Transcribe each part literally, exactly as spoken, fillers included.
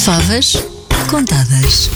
Favas contadas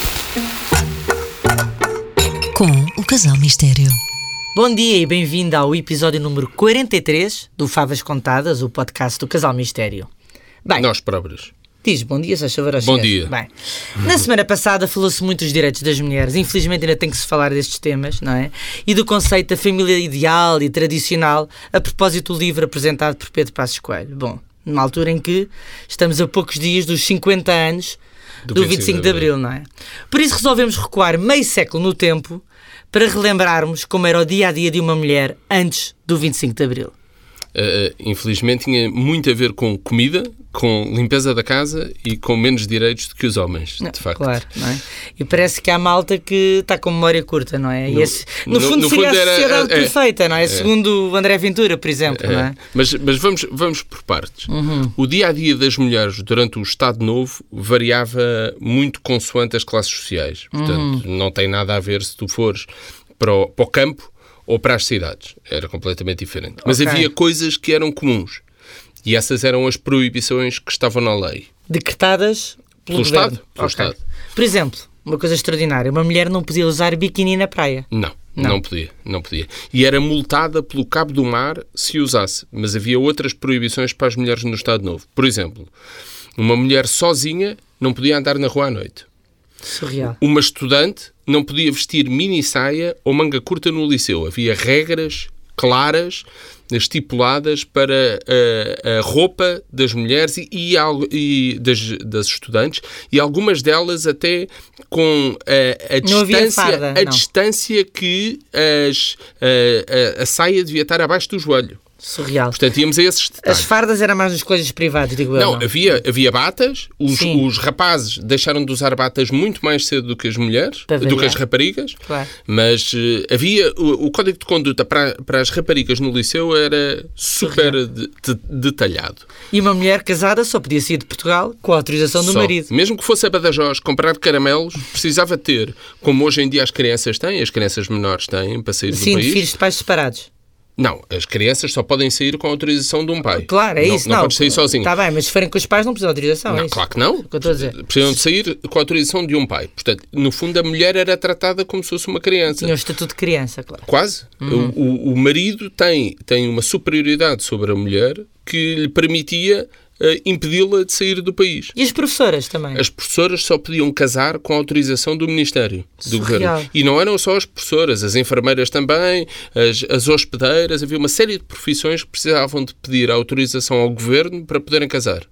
com o Casal Mistério. Bom dia e bem-vindo ao episódio número quarenta e três do Favas Contadas, o podcast do Casal Mistério. Bem, nós próprios. Diz, bom dia, se achas favor. Bom dia. Bem, na semana passada falou-se muito dos direitos das mulheres. Infelizmente ainda tem que se falar destes temas, não é? E do conceito da família ideal e tradicional a propósito do livro apresentado por Pedro Passos Coelho. Bom, numa altura em que estamos a poucos dias dos cinquenta anos do, do vinte e cinco de Abril, não é? Por isso resolvemos recuar meio século no tempo para relembrarmos como era o dia-a-dia de uma mulher antes do vinte e cinco de Abril. Uh, infelizmente tinha muito a ver com comida, com limpeza da casa e com menos direitos do que os homens, de não, facto. Claro, não é? E parece que há malta que está com memória curta, não é? E no, esse, no, no fundo no seria fundo a era, sociedade é, perfeita, não é? é? Segundo o André Ventura, por exemplo, é, não é? Mas, mas vamos, vamos por partes. Uhum. O dia-a-dia das mulheres durante o Estado Novo variava muito consoante as classes sociais. Portanto, uhum. não tem nada a ver se tu fores para o, para o campo ou para as cidades. Era completamente diferente. Mas okay. havia coisas que eram comuns. E essas eram as proibições que estavam na lei. Decretadas pelo, pelo governo. Estado? Pelo okay. Estado. Por exemplo, uma coisa extraordinária. Uma mulher não podia usar biquíni na praia. Não, não. Não podia. Não podia. E era multada pelo Cabo do Mar se usasse. Mas havia outras proibições para as mulheres no Estado Novo. Por exemplo, uma mulher sozinha não podia andar na rua à noite. Surreal. Uma estudante não podia vestir mini-saia ou manga curta no liceu. Havia regras claras, estipuladas para a, a roupa das mulheres e, e, e das, das estudantes, e algumas delas até com a, a, distância, farda, a distância que as, a, a, a saia devia estar abaixo do joelho. Surreal. Portanto, íamos a esses detalhes. As fardas eram mais nos colégios privados, digo eu. Não, não? Havia, havia batas. Os, os rapazes deixaram de usar batas muito mais cedo do que as mulheres, do que as raparigas. Claro. Mas uh, havia... O, o código de conduta para, para as raparigas no liceu era super de, de, detalhado. E uma mulher casada só podia sair de Portugal com a autorização do só. marido. Mesmo que fosse a Badajoz comprar caramelos, precisava ter, como hoje em dia as crianças têm, as crianças menores têm, para sair Sim, do país. Sim, de filhos de pais separados. Não, as crianças só podem sair com a autorização de um pai. Claro, é não, isso. Não, não podes sair sozinho. Está bem, mas se forem com os pais não precisam de autorização, não, é isso? Claro que não. É o que eu estou a dizer. Precisam de sair com a autorização de um pai. Portanto, no fundo, a mulher era tratada como se fosse uma criança. Tinha o estatuto de criança, claro. Quase. Uhum. O, o, o marido tem, tem uma superioridade sobre a mulher que lhe permitia Uh, impedi-la de sair do país. E as professoras também? As professoras só podiam casar com a autorização do Ministério, do Surreal. Governo. E não eram só as professoras, as enfermeiras também, as, as hospedeiras, havia uma série de profissões que precisavam de pedir a autorização ao Governo para poderem casar.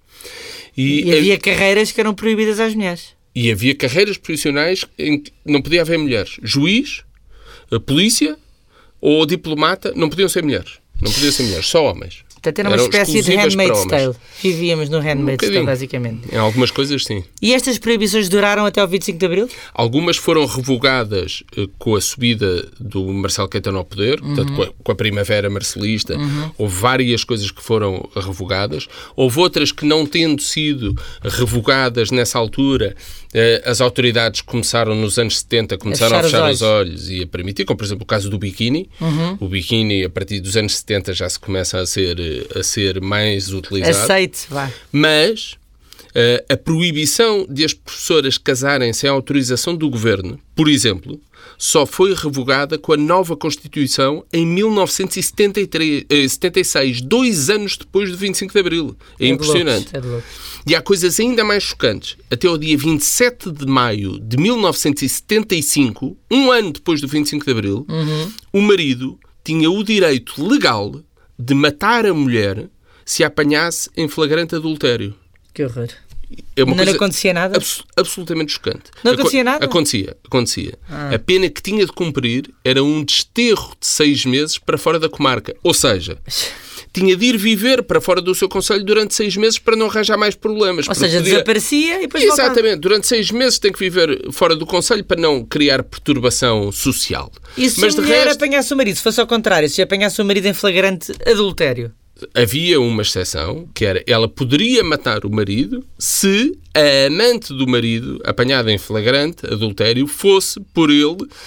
E, e havia a... carreiras que eram proibidas às mulheres. E havia carreiras profissionais em que não podia haver mulheres. Juiz, polícia ou diplomata não podiam ser mulheres. Não podiam ser mulheres, só homens. Portanto, era uma espécie de Handmaid's Tale. Vivíamos no Handmaid's Tale, basicamente. Em algumas coisas, sim. E estas proibições duraram até ao vinte e cinco de Abril? Algumas foram revogadas uh, com a subida do Marcelo Caetano ao poder, uhum. portanto, com a, com a primavera marcelista. Uhum. Houve várias coisas que foram revogadas. Houve outras que, não tendo sido revogadas nessa altura, uh, as autoridades começaram, nos anos setenta, começaram a fechar, a fechar os, olhos. os olhos e a permitir, como por exemplo o caso do biquíni. Uhum. O biquíni, a partir dos anos setenta, já se começa a ser a ser mais utilizado. Aceite, vá. Mas uh, a proibição de as professoras casarem sem autorização do Governo, por exemplo, só foi revogada com a nova Constituição em mil novecentos e setenta e três, eh, setenta e seis, dois anos depois do vinte e cinco de Abril. É, é impressionante. De loucos, é de loucos. E há coisas ainda mais chocantes. Até ao dia vinte e sete de maio de mil novecentos e setenta e cinco, um ano depois do vinte e cinco de Abril, uhum. o marido tinha o direito legal de matar a mulher se a apanhasse em flagrante adultério. Que horror. É uma não coisa acontecia nada? Abs- absolutamente chocante. Não acontecia nada? Acontecia, acontecia. Ah. A pena que tinha de cumprir era um desterro de seis meses para fora da comarca. Ou seja, tinha de ir viver para fora do seu concelho durante seis meses para não arranjar mais problemas. Ou seja, podia... desaparecia e depois Exatamente. voltava. Durante seis meses tem que viver fora do concelho para não criar perturbação social. E se Mas a mulher resto... apanhasse o marido, se fosse ao contrário, se apanhasse o marido em flagrante adultério? Havia uma exceção, que era, ela poderia matar o marido se a amante do marido, apanhada em flagrante adultério, fosse por ele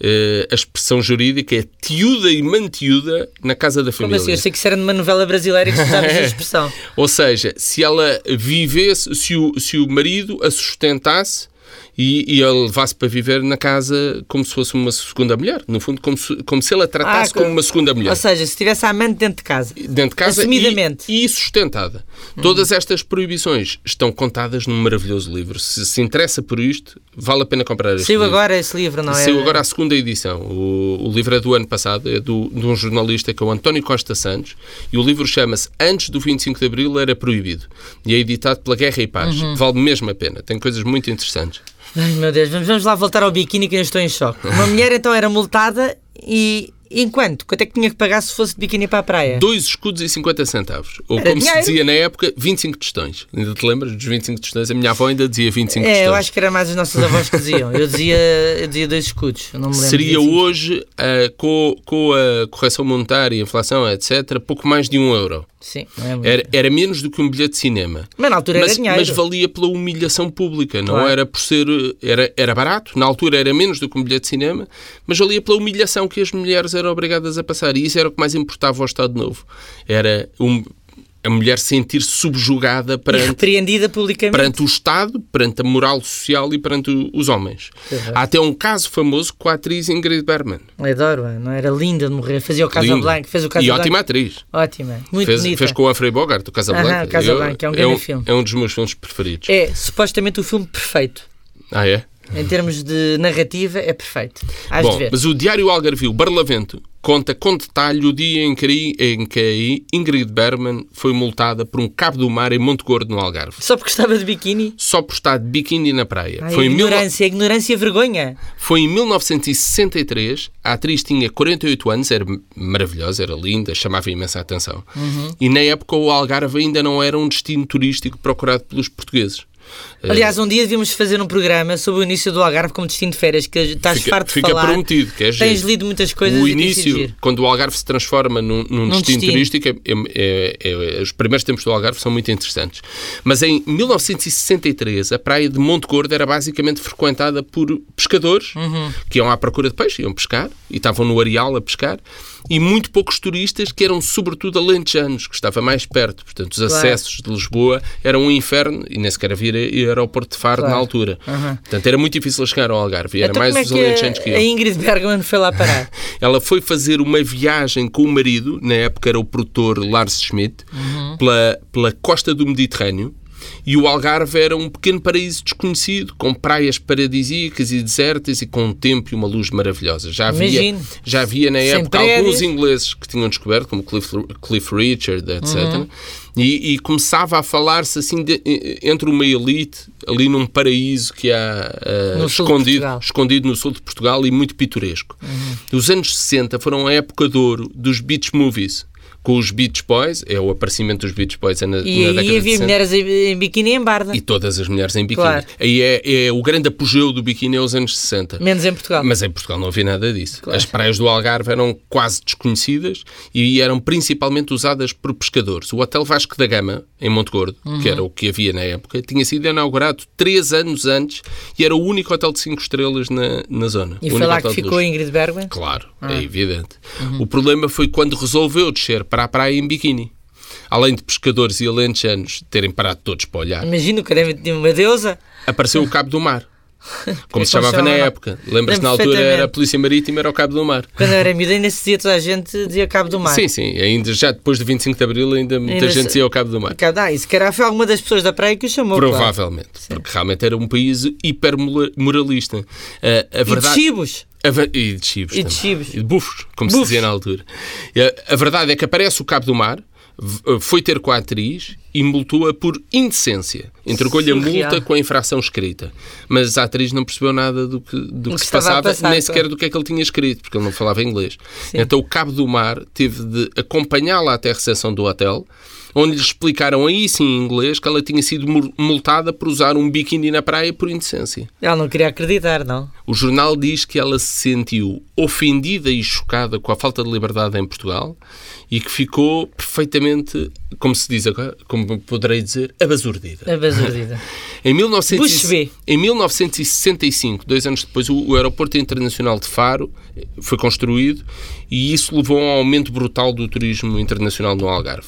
uh, a expressão jurídica é tiúda e mantiúda na casa da família. Como assim? Eu sei que isso era numa novela brasileira que se usava essa expressão. Ou seja, se ela vivesse, se o, se o marido a sustentasse e, e a levasse para viver na casa como se fosse uma segunda mulher. No fundo, como se, como se ela a tratasse ah, como uma segunda mulher. Ou seja, se tivesse a amante dentro de casa. Dentro de casa assumidamente. E, e sustentada. Hum. Todas estas proibições estão contadas num maravilhoso livro. Se se interessa por isto, vale a pena comprar este Saiu livro. agora esse livro, não é? Saiu agora a segunda edição. O, o livro é do ano passado, é do, de um jornalista que é o António Costa Santos, e o livro chama-se Antes do vinte e cinco de Abril era proibido. E é editado pela Guerra e Paz. Uhum. Vale mesmo a pena. Tem coisas muito interessantes. Ai, meu Deus, vamos lá voltar ao biquíni que eu estou em choque. Uma mulher então era multada e... Enquanto? Quanto é que tinha que pagar se fosse de biquíni para a praia? Dois escudos e cinquenta centavos. Ou Era como dinheiro. se dizia na época, vinte e cinco tostões. Ainda te lembras dos vinte e cinco tostões? A minha avó ainda dizia vinte e cinco é, tostões. Eu acho que era mais os nossos avós que diziam. Eu dizia, eu dizia dois escudos. Eu não me lembro. Seria hoje, uh, com, com a correção monetária, inflação, etcétera, pouco mais de um euro. Sim, não é muito. Era, era menos do que um bilhete de cinema. Mas na altura mas, era dinheiro. Mas valia pela humilhação pública, não claro. era por ser... Era, era barato, na altura era menos do que um bilhete de cinema, mas valia pela humilhação que as mulheres eram obrigadas a passar. E isso era o que mais importava ao Estado Novo. Era um, a mulher sentir-se subjugada perante, e repreendida publicamente. Perante o Estado, perante a moral social e perante o, os homens. Uhum. Há até um caso famoso com a atriz Ingrid Bergman. Adoro, não era linda de morrer. Fazia o Casablanca. Fez o Casablanca. E ótima atriz. Ótima, muito fez, bonita. Fez com o Humphrey Bogart, o Casablanca. Uhum, o Casablanca, Eu, é um grande é um, filme. É um dos meus filmes preferidos. É supostamente o filme perfeito. Ah, é? Em termos de narrativa, é perfeito. Hás Bom, de ver. mas o Diário Algarvio Barlavento conta com detalhe o dia em que, em que Ingrid Bergman foi multada por um cabo do mar em Monte Gordo, no Algarve. Só porque estava de biquíni? Só por estar de biquíni na praia. Ai, foi ignorância, mil... ignorância e vergonha. Foi em mil novecentos e sessenta e três, a atriz tinha quarenta e oito anos, era maravilhosa, era linda, chamava imensa atenção. Uhum. E na época o Algarve ainda não era um destino turístico procurado pelos portugueses. Aliás, um dia devíamos fazer um programa sobre o início do Algarve como destino de férias, que estás fica, farto de fica falar. Fica prometido, que é Tens giro. lido muitas coisas o e início, quando o Algarve se transforma num, num, num destino, destino turístico, é, é, é, é, os primeiros tempos do Algarve são muito interessantes. Mas em mil novecentos e sessenta e três, a praia de Monte Gordo era basicamente frequentada por pescadores, uhum. que iam à procura de peixe, iam pescar, e estavam no areal a pescar, e muito poucos turistas, que eram sobretudo alentejanos, que estava mais perto. Portanto, os claro. acessos de Lisboa eram um inferno, e nem sequer havia aeroporto de Faro claro. na altura. Uhum. Portanto, era muito difícil chegar ao Algarve, e era então, mais como os é que alentejanos que iam. A Ingrid Bergman foi lá parar? Ela foi fazer uma viagem com o marido, na época era o produtor Lars Schmidt, uhum. pela, pela costa do Mediterrâneo, e o Algarve era um pequeno paraíso desconhecido, com praias paradisíacas e desertas e com um tempo e uma luz maravilhosa. Já havia, já havia na época prédios. alguns ingleses que tinham descoberto, como Cliff, Cliff Richard, etcétera. Uhum. E, e começava a falar-se assim de, entre uma elite, ali num paraíso que há uh, escondido, escondido no sul de Portugal e muito pitoresco. Uhum. Os anos sessenta foram a época de ouro dos beach movies, com os Beach Boys, é o aparecimento dos Beach Boys é na, e na década de sessenta. E havia mulheres em biquíni e em barda. E todas as mulheres em biquíni. Claro. Aí é, é o grande apogeu do biquíni aos anos sessenta. Menos em Portugal. Mas em Portugal não havia nada disso. Claro. As praias do Algarve eram quase desconhecidas e eram principalmente usadas por pescadores. O Hotel Vasco da Gama, em Monte Gordo, uhum. que era o que havia na época, tinha sido inaugurado três anos antes e era o único hotel de cinco estrelas na, na zona. E foi lá que ficou a Ingrid Bergman? Claro, ah. é evidente. Uhum. O problema foi quando resolveu descer para a praia em biquíni. Além de pescadores e alentejanos terem parado todos para olhar. Imagino que era uma deusa. Apareceu o Cabo do Mar. Como se chamava na época. Lembras-te, na altura era a Polícia Marítima, era o Cabo do Mar. Quando eu era miúda ainda se dizia, toda a gente dizia Cabo do Mar. Sim, sim. Ainda, já depois de vinte e cinco de Abril ainda muita ainda gente se... dizia o Cabo do Mar. Ah, isso que era, foi alguma das pessoas da praia que o chamou. Provavelmente. Claro. Porque realmente era um país hipermoralista. Uh, a verdade... E de chibos. E de chibos E de chibos. E de bufos, como bufos. se dizia na altura. A verdade é que aparece o Cabo do Mar, foi ter com a atriz e multou-a por indecência. Entregou-lhe a multa com a infração escrita. Mas a atriz não percebeu nada do que, do que, que se passava, passar, nem sequer do que é que ele tinha escrito, porque ele não falava inglês. Sim. Então o Cabo do Mar teve de acompanhá-la até a recepção do hotel, onde lhe explicaram aí sim em inglês que ela tinha sido multada por usar um biquíni na praia por indecência. Ela não queria acreditar, não? O jornal diz que ela se sentiu ofendida e chocada com a falta de liberdade em Portugal e que ficou perfeitamente, como se diz agora, como poderei dizer, abasurdida. Abasurdida. Em, mil novecentos e, em mil novecentos e sessenta e cinco, dois anos depois, o, o Aeroporto Internacional de Faro foi construído e isso levou a um aumento brutal do turismo internacional no Algarve.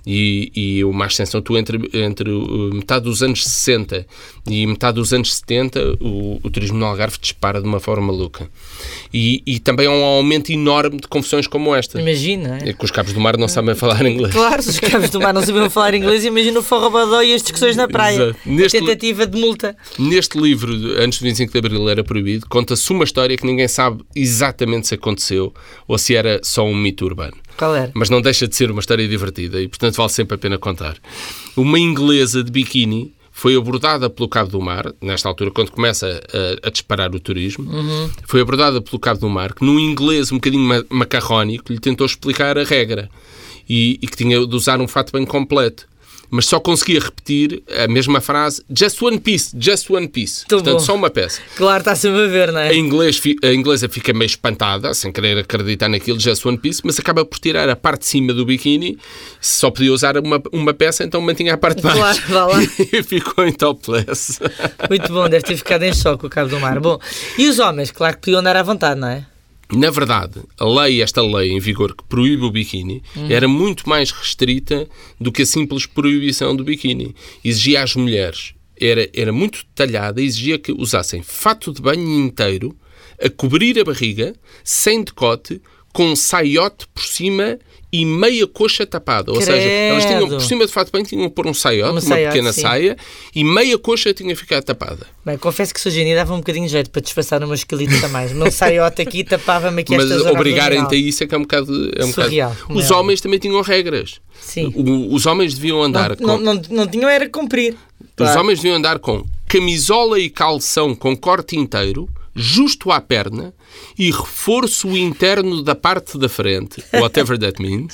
E, e uma ascensão, tu entre, entre metade dos anos sessenta e metade dos anos setenta, o, o turismo no Algarve dispara de uma forma louca. E, e também há um aumento enorme de confusões como esta. Imagina. É que os cabos do mar não sabem falar inglês. Claro, se os cabos do mar não sabiam falar inglês, imagina o forrobodó e as discussões na praia. Neste, a tentativa de multa. Neste livro, antes do vinte e cinco de Abril era proibido, conta-se uma história que ninguém sabe exatamente se aconteceu ou se era só um mito urbano. Qual era? Mas não deixa de ser uma história divertida e, portanto, vale sempre a pena contar. Uma inglesa de biquíni foi abordada pelo Cabo do Mar, nesta altura, quando começa a, a disparar o turismo, uhum. foi abordada pelo Cabo do Mar, que num inglês um bocadinho ma- macarrónico lhe tentou explicar a regra e, e que tinha de usar um fato bem completo. Mas só conseguia repetir a mesma frase, just one piece, just one piece. Tô Portanto, bom. só uma peça. Claro, está sempre a ver, não é? A, inglês, a inglesa fica meio espantada, sem querer acreditar naquilo, just one piece, mas acaba por tirar a parte de cima do biquíni. Se só podia usar uma, uma peça, então mantinha a parte de baixo. Claro, vá lá. E ficou em topless. Muito bom, deve ter ficado em choque o Cabo do Mar. Bom, e os homens? Claro que podiam andar à vontade, não é? Na verdade, a lei, esta lei em vigor que proíbe o biquíni, hum. era muito mais restrita do que a simples proibição do biquíni. Exigia às mulheres, era, era muito detalhada, exigia que usassem fato de banho inteiro, a cobrir a barriga, sem decote, com um saiote por cima e meia coxa tapada. Ou Credo. seja, elas tinham, por cima de fato de banho, tinham que pôr um saiote, uma, uma saiote, pequena sim. saia, e meia coxa tinha que ficar tapada. Bem, confesso que hoje em dia dava um bocadinho de jeito para disfarçar uma esquelita mais. O meu saiote aqui tapava-me aqui esta Mas zona obrigarem-te a isso é que é um bocado... É um surreal. Bocado... Os homens também tinham regras. Sim. O, os homens deviam andar não, com... Não, não, não tinham era cumprir. Claro. Os homens deviam andar com camisola e calção com corte inteiro, justo à perna, e reforço interno da parte da frente, whatever that means,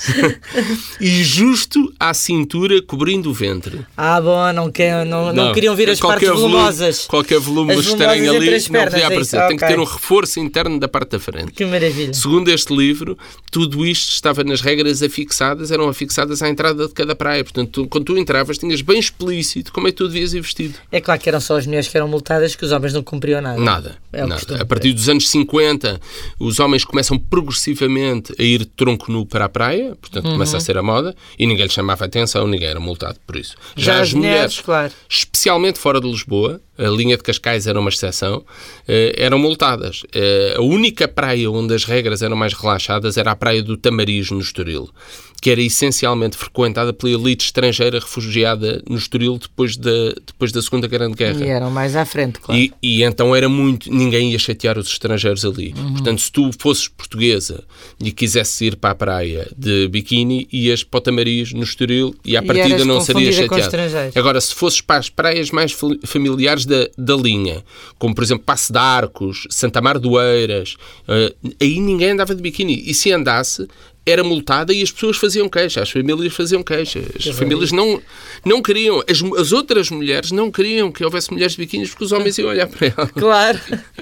e justo à cintura cobrindo o ventre. Ah, bom, não, quer, não, não, não queriam vir as partes volumosas. Volume, qualquer volume as estranho ali pernas, não podia aparecer. é Tem okay. que ter um reforço interno da parte da frente. Que maravilha. Segundo este livro, tudo isto estava nas regras afixadas, eram afixadas à entrada de cada praia. Portanto, tu, quando tu entravas, tinhas bem explícito como é que tu devias ir vestido. É claro que eram só as mulheres que eram multadas, que os homens não cumpriam nada. Nada. É nada. A partir dos anos cinquenta, os homens começam progressivamente a ir de tronco nu para a praia, portanto, uhum. começa a ser a moda, e ninguém lhe chamava atenção, ninguém era multado por isso. Já, Já as mulheres, mulheres claro. especialmente fora de Lisboa, a linha de Cascais era uma exceção, eram multadas. A única praia onde as regras eram mais relaxadas era a praia do Tamariz, no Estoril, que era essencialmente frequentada pela elite estrangeira refugiada no Estoril depois da, depois da Segunda Grande Guerra. E eram mais à frente, claro. E, e então era muito... Ninguém ia chatear os estrangeiros ali. Uhum. Portanto, se tu fosses portuguesa e quisesses ir para a praia de biquíni, ias para o Tamariz, no Estoril, e à e partida não serias chateado. Agora, se fosses para as praias mais familiares da, da linha, como, por exemplo, Passo de Arcos, Santa Mar do Eiras, uh, aí ninguém andava de biquíni. E se andasse... era multada e as pessoas faziam queixa, as famílias faziam queixa. As famílias não, não queriam, as, as outras mulheres não queriam que houvesse mulheres de biquínis porque os homens iam olhar para elas. Claro.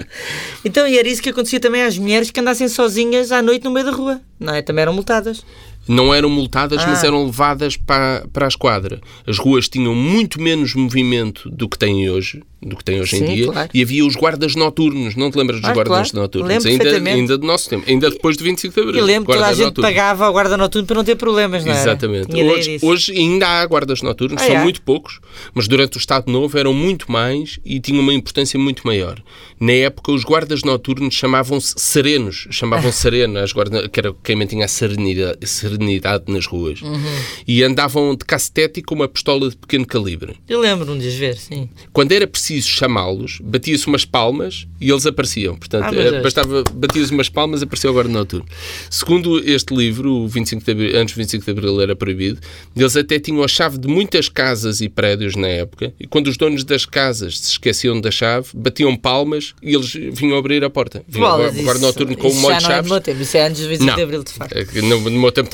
Então, e era isso que acontecia também às mulheres que andassem sozinhas à noite no meio da rua, não é? Também eram multadas. Não eram multadas, ah. mas eram levadas para, para a esquadra. As ruas tinham muito menos movimento do que têm hoje, do que têm hoje Sim, em dia, claro. e havia os guardas noturnos. Não te lembras dos ah, guardas claro. noturnos? Ainda, ainda do nosso tempo, ainda depois do vinte e cinco de Abril. E lembro que toda a gente noturnos. pagava ao guarda noturno para não ter problemas, não é? Exatamente. Hoje, hoje ainda há guardas noturnos, ah, são é? muito poucos, mas durante o Estado Novo eram muito mais e tinham uma importância muito maior. Na época, os guardas noturnos chamavam-se serenos, chamavam-se sereno, as guardas, que era quem mantinha a serenidade, serenidade nas ruas. Uhum. E andavam de cacetete com uma pistola de pequeno calibre. Eu lembro-me de as ver, sim. Quando era preciso chamá-los, batia-se umas palmas e eles apareciam. Portanto, ah, bastava, batia-se umas palmas e apareceu o guarda noturno. Segundo este livro, o vinte e cinco de Abril, antes do vinte e cinco de Abril era proibido, eles até tinham a chave de muitas casas e prédios na época, e quando os donos das casas se esqueciam da chave, batiam palmas e eles vinham abrir a porta. Vinham o guarda noturno com um molho de chaves. Isso é antes do vinte e cinco de Abril, de facto. No, no meu tempo também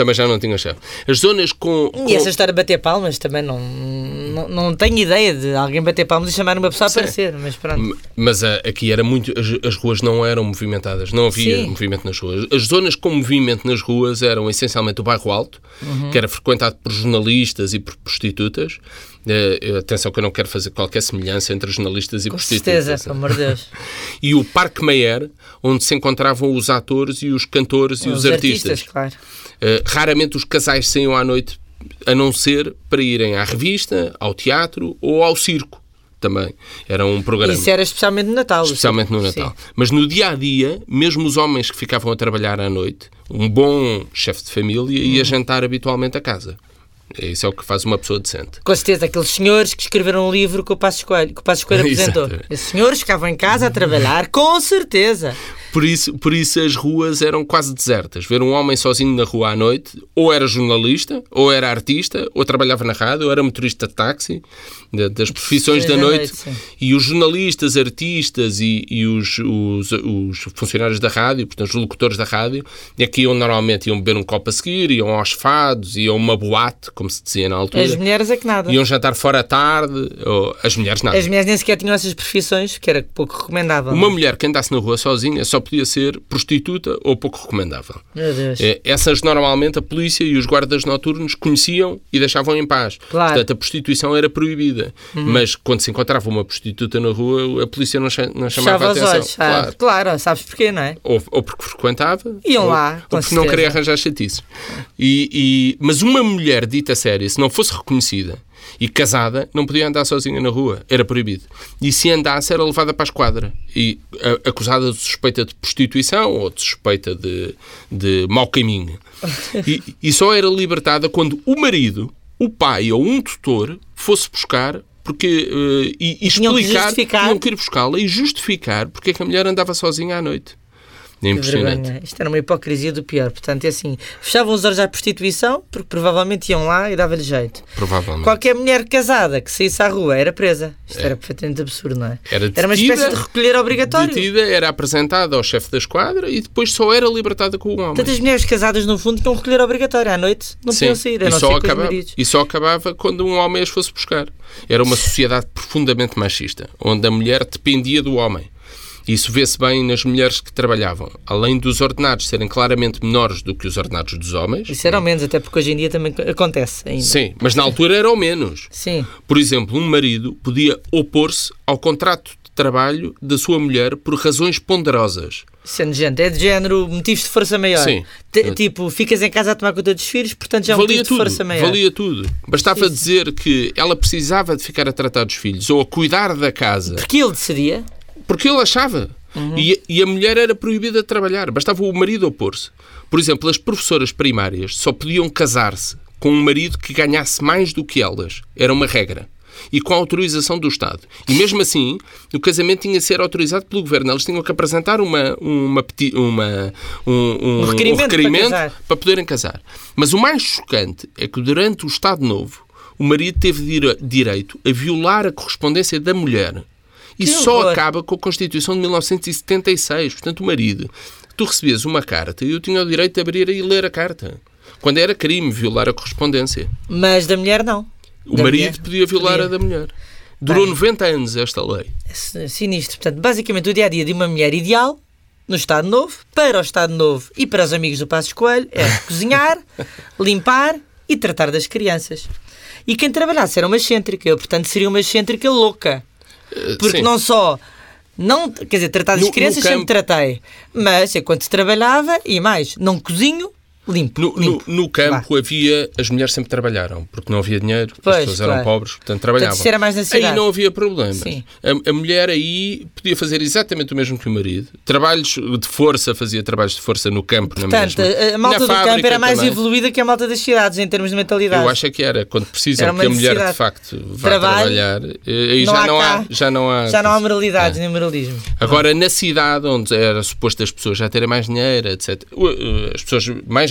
também já não tinham chave. As zonas com... com... E essa história de bater palmas também não, não, não tenho ideia de alguém bater palmas e chamar uma pessoa a Sim. aparecer, mas pronto. Mas a, aqui era muito... As, as ruas não eram movimentadas, não havia Sim. movimento nas ruas. As zonas com movimento nas ruas eram essencialmente o bairro Alto, uhum. que era frequentado por jornalistas e por prostitutas. Uh, atenção que eu não quero fazer qualquer semelhança entre jornalistas e Com prostitutas. certeza, pelo amor de Deus. E o Parque Mayer, onde se encontravam os atores e os cantores e os, os artistas. artistas, claro. Uh, raramente os casais saíam à noite, a não ser para irem à revista, ao teatro ou ao circo. Também. Era um programa. Isso era especialmente no Natal. Especialmente no Natal. Sim. Mas no dia-a-dia, mesmo os homens que ficavam a trabalhar à noite, um bom chefe de família ia hum. jantar habitualmente a casa. Isso é o que faz uma pessoa decente. Com certeza, aqueles senhores que escreveram um livro que o Passos Coelho, que o Passos Coelho apresentou. Esses senhores ficavam em casa a trabalhar, com certeza. Por isso, por isso as ruas eram quase desertas. Ver um homem sozinho na rua à noite, ou era jornalista, ou era artista, ou trabalhava na rádio, ou era motorista de táxi, das profissões da noite. noite e os jornalistas, artistas e, e os, os, os funcionários da rádio, portanto os locutores da rádio, é que iam normalmente iam beber um copo a seguir, iam aos fados, iam a uma boate, como se dizia na altura. As mulheres é que nada. Iam jantar fora à tarde, ou as mulheres nada. As mulheres nem sequer tinham essas profissões, que era pouco recomendável. Uma mulher que andasse na rua sozinha só podia ser prostituta ou pouco recomendável. Meu Deus. Essas normalmente a polícia e os guardas noturnos conheciam e deixavam em paz. Claro. Portanto, a prostituição era proibida. Uhum. Mas quando se encontrava uma prostituta na rua, a polícia não, não chamava a atenção. Olhos, claro. claro, sabes porquê, não é? Ou, ou porque frequentava, Iam ou, lá, ou porque certeza. não queria arranjar chatices. E, e, mas uma mulher dita séria, se não fosse reconhecida e casada, não podia andar sozinha na rua. Era proibido. E se andasse, era levada para a esquadra. E a, acusada de suspeita de prostituição ou de suspeita de, de mau caminho. E, e só era libertada quando o marido, o pai ou um tutor fosse buscar porque, uh, e, e explicar, tinham que ir buscá-la e justificar porque é que a mulher andava sozinha à noite. É impressionante. Isto era uma hipocrisia do pior. Portanto, é assim, fechavam os olhos à prostituição porque provavelmente iam lá e dava-lhe jeito. Provavelmente. Qualquer mulher casada que saísse à rua era presa. Isto é. era perfeitamente absurdo, não é? Era, detida, era uma espécie de recolher obrigatório. Detida, era apresentada ao chefe da esquadra e depois só era libertada com o homem. Tantas mulheres casadas, no fundo, tinham um recolher obrigatório. À noite não Sim. podiam sair, a e não só ser acabava, com os maridos. E só acabava quando um homem as fosse buscar. Era uma sociedade profundamente machista, onde a mulher dependia do homem. Isso vê-se bem nas mulheres que trabalhavam. Além dos ordenados serem claramente menores do que os ordenados dos homens. Isso era ao menos, até porque hoje em dia também acontece ainda. Sim, mas na altura era ao menos. Sim. Por exemplo, um marido podia opor-se ao contrato de trabalho da sua mulher por razões ponderosas. Sendo gente, é de género motivos de força maior. Sim. T- tipo, ficas em casa a tomar conta dos filhos, portanto já é um valia motivo tudo, de força maior. Valia tudo. Bastava Sim. dizer que ela precisava de ficar a tratar dos filhos ou a cuidar da casa. Porque ele decidia. Porque ele achava. Uhum. E, e a mulher era proibida de trabalhar. Bastava o marido opor-se. Por exemplo, as professoras primárias só podiam casar-se com um marido que ganhasse mais do que elas. Era uma regra. E com a autorização do Estado. E mesmo assim, o casamento tinha de ser autorizado pelo Governo. Eles tinham que apresentar uma, uma, uma, um, um, um requerimento, um requerimento para, para poderem casar. Mas o mais chocante é que durante o Estado Novo, o marido teve direito a violar a correspondência da mulher. E que só horror. Acaba com a Constituição de mil novecentos e setenta e seis. Portanto, o marido, tu recebias uma carta e eu tinha o direito de abrir e ler a carta. Quando era crime violar a correspondência. Mas da mulher não. O da marido mulher, podia violar podia. a da mulher. Durou Bem, noventa anos esta lei. É sinistro. Portanto, basicamente o dia-a-dia de uma mulher ideal, no Estado Novo, para o Estado Novo e para os amigos do Passos Coelho, é cozinhar, limpar e tratar das crianças. E quem trabalhasse era uma excêntrica. Eu, portanto, seria uma excêntrica louca. Porque Sim. não só... Não, quer dizer, tratar das No- crianças no campo- sempre tratei. Mas, enquanto trabalhava, e mais, não cozinho, limpo. No, no, limpo. no campo havia... As mulheres sempre trabalharam, porque não havia dinheiro, Pois, as pessoas eram claro. pobres, portanto trabalhavam. Portanto, isso era mais na Aí cidade. não havia problemas. Sim. A, a mulher aí podia fazer exatamente o mesmo que o marido. Trabalhos de força, fazia trabalhos de força no campo, na Portanto, mesma. a, a malta Na do campo fábrica era mais também. evoluída que a malta das cidades, em termos de mentalidade. Eu acho é que era, quando precisam Era uma que a mulher de necessidade. facto vá Trabalho, trabalhar, eh, aí não já, há não cá- há, já não há... Já não há moralidades nem moralismo. Agora, na cidade, onde era suposto as pessoas já terem mais dinheiro, etcétera, as pessoas mais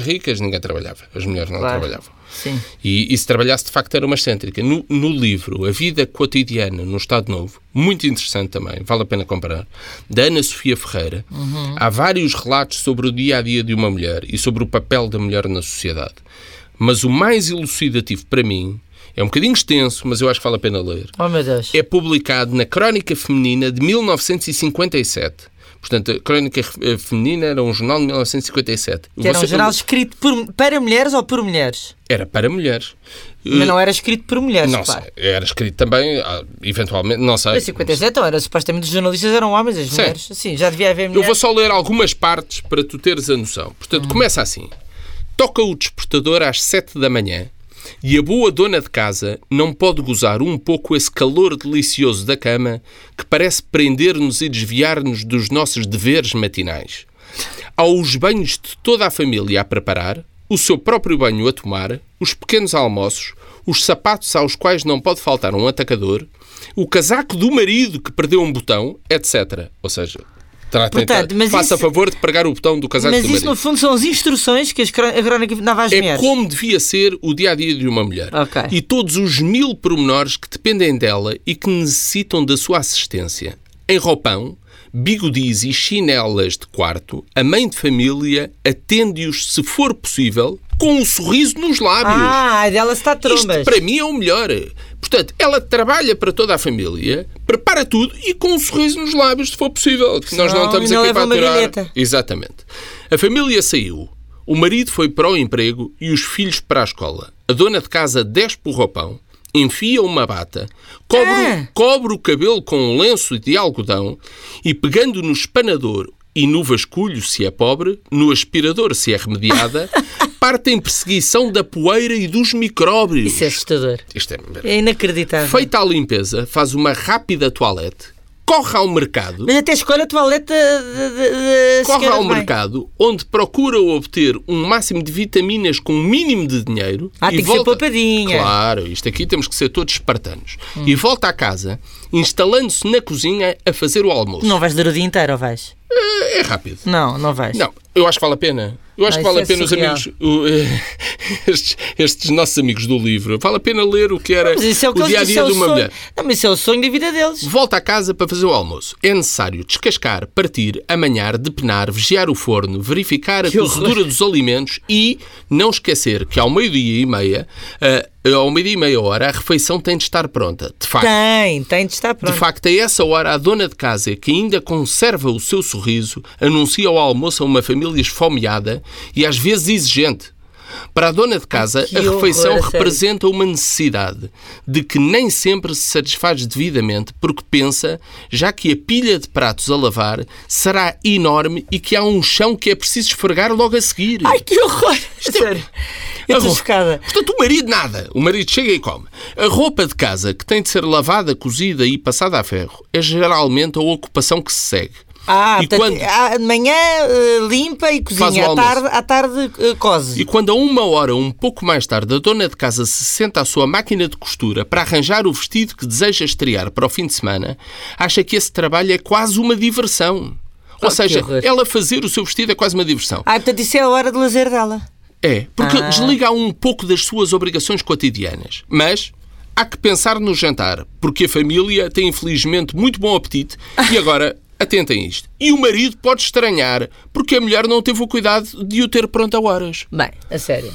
ricas, ninguém trabalhava. As mulheres não Claro. trabalhavam. Sim. E, e se trabalhasse, de facto, era uma excêntrica. No, no livro A Vida Cotidiana no Estado Novo, muito interessante também, vale a pena comparar, da Ana Sofia Ferreira, uhum. há vários relatos sobre o dia-a-dia de uma mulher e sobre o papel da mulher na sociedade. Mas o mais elucidativo para mim, é um bocadinho extenso, mas eu acho que vale a pena ler, Oh, meu Deus. é publicado na Crónica Feminina de mil novecentos e cinquenta e sete. Portanto, a Crónica Feminina era um jornal de mil novecentos e cinquenta e sete. Que era um Você- jornal escrito por- para mulheres ou por mulheres? Era para mulheres. Mas não era escrito por mulheres, Não claro. sei. Era escrito também, ah, eventualmente, não sei. Em cinquenta e sete, então, era, supostamente os jornalistas eram homens, as Sim. mulheres. Sim, já devia haver Eu mulheres. vou só ler algumas partes para tu teres a noção. Portanto, começa assim. Toca o despertador às sete da manhã e a boa dona de casa não pode gozar um pouco esse calor delicioso da cama que parece prender-nos e desviar-nos dos nossos deveres matinais. Há os banhos de toda a família a preparar, o seu próprio banho a tomar, os pequenos almoços, os sapatos aos quais não pode faltar um atacador, o casaco do marido que perdeu um botão, etcétera. Ou seja, tratem, Portanto, mas faça isso- favor de pregar o botão do casaco Mas do isso, marido. no fundo, são as instruções que as cró- a crónica dava às É mulheres. como devia ser o dia-a-dia de uma mulher. Ok. E todos os mil pormenores que dependem dela e que necessitam da sua assistência. Em roupão, bigodis e chinelas de quarto, a mãe de família atende-os, se for possível, com um sorriso nos lábios. Ah, a dela está trombas. Isto para mim é o melhor. Portanto, ela trabalha para toda a família, prepara tudo e com um sorriso nos lábios, se for possível. Que nós não Senão estamos ainda aqui leva para uma aturar. galheta. Exatamente. A família saiu. O marido foi para o emprego e os filhos para a escola. A dona de casa despe o roupão, enfia uma bata, cobre, Ah. cobre o cabelo com um lenço de algodão e, pegando no espanador e no vasculho, se é pobre, no aspirador, se é remediada, parte em perseguição da poeira e dos micróbios. Isso é assustador. Isto é... É inacreditável. Feita a limpeza, faz uma rápida toilette, corre ao mercado, Mas até escolhe a toaleta de, de, de corre senhora ao de bem. mercado, onde procura obter um máximo de vitaminas com um mínimo de dinheiro. Ah, e tem que ser volta... poupadinha. Claro, isto aqui temos que ser todos espartanos. E volta à casa, instalando-se na cozinha a fazer o almoço. Não vais ler o dia inteiro, ou vais? É, é rápido. Não, não vais. Não, eu acho que vale a pena. Eu acho Ah, que vale a isso é pena os surreal. amigos, o, eh, estes, estes nossos amigos do livro, vale a pena ler o que era Mas isso é o, que o eles- dia-a-dia isso é o de uma sonho. mulher. Não, mas isso é o sonho da vida deles. Volta à casa para fazer o almoço. É necessário descascar, partir, amanhar, depenar, vigiar o forno, verificar a Que horror. cozedura dos alimentos e não esquecer que ao meio-dia e meia, uh, ao meio-dia e meia hora, a refeição tem de estar pronta. De facto, Tem, tem de estar pronto. de facto, a essa hora, a dona de casa, que ainda conserva o seu sorriso, anuncia o almoço a uma família esfomeada e às vezes exigente. Para a dona de casa, Que a refeição horror, a sério. representa uma necessidade de que nem sempre se satisfaz devidamente porque pensa, já que a pilha de pratos a lavar será enorme e que há um chão que é preciso esfregar logo a seguir. Ai, que horror! Sério. Eu estou Arro- chocada. Portanto, o marido nada. O marido chega e come. A roupa de casa, que tem de ser lavada, cozida e passada a ferro, é geralmente a ocupação que se segue. Ah, E portanto, quando- ah, de manhã eh, limpa e Faz cozinha. o À almoço. tarde, à tarde eh, cose. E quando a uma hora, um pouco mais tarde, a dona de casa se senta à sua máquina de costura para arranjar o vestido que deseja estrear para o fim de semana, acha que esse trabalho é quase uma diversão. Ou Oh, que seja, horror. ela fazer o seu vestido é quase uma diversão. Ah, portanto, isso é a hora de lazer dela. É, porque Ah. desliga um pouco das suas obrigações cotidianas. Mas há que pensar no jantar, porque a família tem infelizmente muito bom apetite e agora... Atentem a isto. E o marido pode estranhar porque a mulher não teve o cuidado de o ter pronto a horas. Bem, a sério.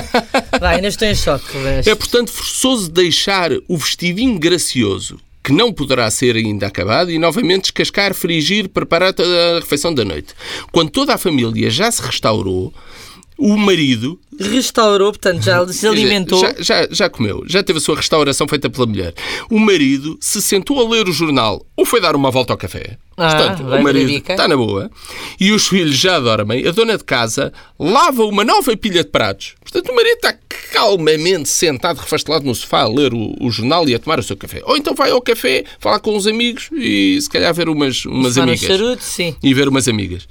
Vai, ainda estou em choque. Mas... É, portanto, forçoso deixar o vestidinho gracioso, que não poderá ser ainda acabado, e novamente descascar, frigir, preparar a refeição da noite. Quando toda a família já se restaurou, o marido... Restaurou, portanto, já se alimentou. Já, já, já comeu, já teve a sua restauração feita pela mulher. O marido se sentou a ler o jornal ou foi dar uma volta ao café. Ah, Portanto, vai o marido ver a bica. está na boa. E os filhos já dormem. A dona de casa lava uma nova pilha de pratos. Portanto, o marido está calmamente sentado, refastelado no sofá a ler o, o jornal e a tomar o seu café. Ou então vai ao café, falar com uns amigos e se calhar ver umas, umas Está no amigas. charuto, sim. E ver umas amigas.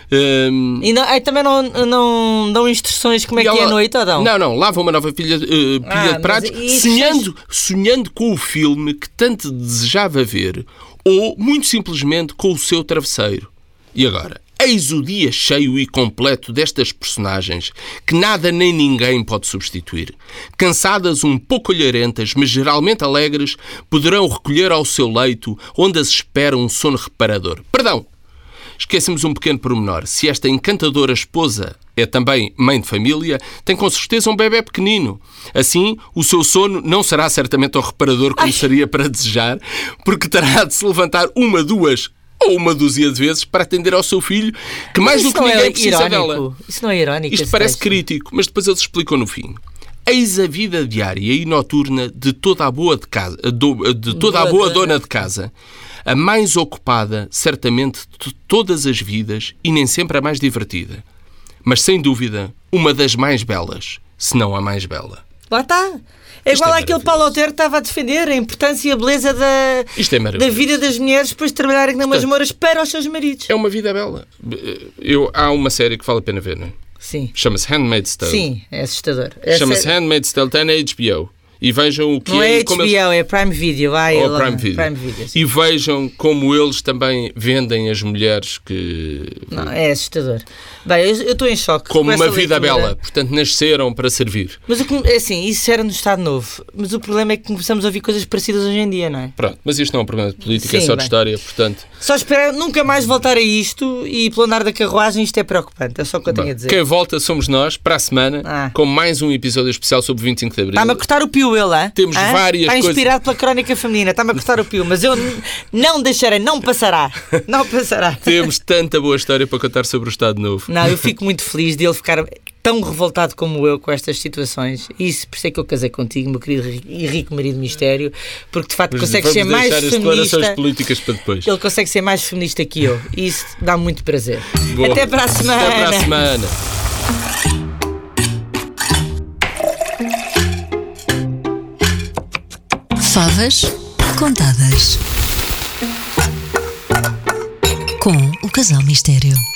Hum, E não, aí também não, não dão instruções como é e que é ela- a noite ou não? Não, não, lava uma nova pilha, eh, pilha Ah, de pratos, mas isso sonhando, sonhando com o filme que tanto desejava ver, ou, muito simplesmente, com o seu travesseiro. E agora? Eis o dia cheio e completo destas personagens que nada nem ninguém pode substituir. Cansadas, um pouco olharentas, mas geralmente alegres, poderão recolher ao seu leito onde as espera um sono reparador. Perdão! Esquecemos um pequeno pormenor. Se esta encantadora esposa é também mãe de família, tem com certeza um bebê pequenino. Assim, o seu sono não será certamente tão reparador como Ai. seria para desejar, porque terá de se levantar uma, duas ou uma dúzia de vezes para atender ao seu filho, que mais do que ninguém é precisa dela. Isso não é irónico. Isto parece crítico, mas depois eles explicam no fim. Eis a vida diária e noturna de toda a boa, de casa, de toda a boa dona de casa. A mais ocupada, certamente, de todas as vidas e nem sempre a mais divertida. Mas, sem dúvida, uma das mais belas, se não a mais bela. Lá está. É igual é àquele Paulo Otero que estava a defender a importância e a beleza da, é da vida das mulheres depois de trabalharem nas masmorras para os seus maridos. É uma vida bela. Eu, há uma série que vale a pena ver, não é? Sim. Chama-se Handmaid's Tale. Sim, é assustador. É Chama-se série... Handmaid's Tale, está na H B O. E vejam o que Não é, é... H B O, eles... é Prime Video. Vai, Ou lá, Prime Video. Prime Video e vejam como eles também vendem as mulheres que... Não, é assustador. Bem, eu estou em choque. Como com uma vida leitura. bela. Portanto, nasceram para servir. Mas é assim, isso era no Estado Novo. Mas o problema é que começamos a ouvir coisas parecidas hoje em dia, não é? Pronto, mas isto não é um problema de política, Sim, é só bem. de história, portanto... Só espero nunca mais voltar a isto e pelo andar da carruagem isto é preocupante. É só o que eu tenho Bom, a dizer. Quem volta somos nós, para a semana, ah. com mais um episódio especial sobre vinte e cinco de Abril. Está-me a cortar o pio, ele, hein? Temos Hã? várias Está coisas... inspirado pela crónica feminina. Está-me a cortar o pio, mas eu n- não deixarei, não passará. Não passará. Temos tanta boa história para contar sobre o Estado Novo. Não, eu fico muito feliz de ele ficar tão revoltado como eu com estas situações. Isso, por isso é que eu casei contigo, meu querido e rico marido mistério, porque de facto Mas consegue ser mais deixar as declarações feminista. políticas para depois. Ele consegue ser mais feminista que eu. E isso dá muito prazer. Boa. Até para a semana. Até para a semana. Favas contadas com o Casal Mistério.